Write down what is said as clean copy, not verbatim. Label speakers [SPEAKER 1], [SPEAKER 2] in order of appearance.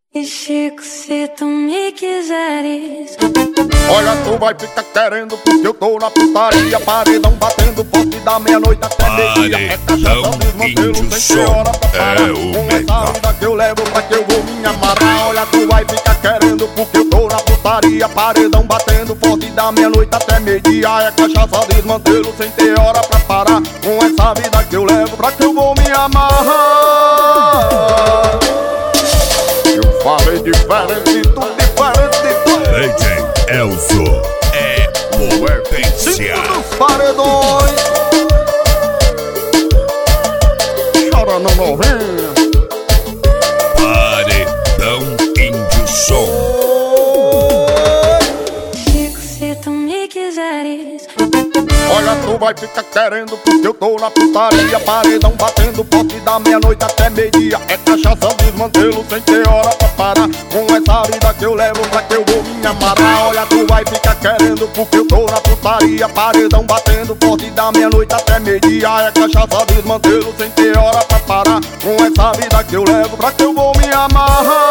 [SPEAKER 1] E Chico, se tu me quiseres,
[SPEAKER 2] olha, tu vai ficar querendo porque eu tô na putaria. Paredão batendo forte da meia-noite até meio-dia. É cachaça, desmantelo, sem ter hora pra parar. Com essa vida que eu levo, pra que eu vou me amarrar. Olha, tu vai ficar querendo porque eu tô na putaria. Paredão batendo forte da meia-noite até meio-dia. É cachaça, desmantelo, sem ter hora pra parar. Com essa vida que eu levo, pra que eu vou me amarrar. Eu falei diferente, tudo diferente.
[SPEAKER 3] DJ Elzo é potência.
[SPEAKER 2] Dos paredões. Chora no novinho.
[SPEAKER 3] Paredão Índio Som.
[SPEAKER 1] Chico, se tu me quiseres,
[SPEAKER 2] Olha, tu vai ficar querendo porque eu tô na putaria. Paredão batendo forte da meia-noite até meio-dia. É cachaça, desmantelo, sem ter hora pra parar. Com essa vida que eu levo, pra que eu vou me amarrar. Olha, tu vai ficar querendo porque eu tô na putaria. Paredão batendo forte da meia-noite até meio-dia. É cachaça, desmantelo, sem ter hora pra parar. Com essa vida que eu levo, pra que eu vou me amarrar.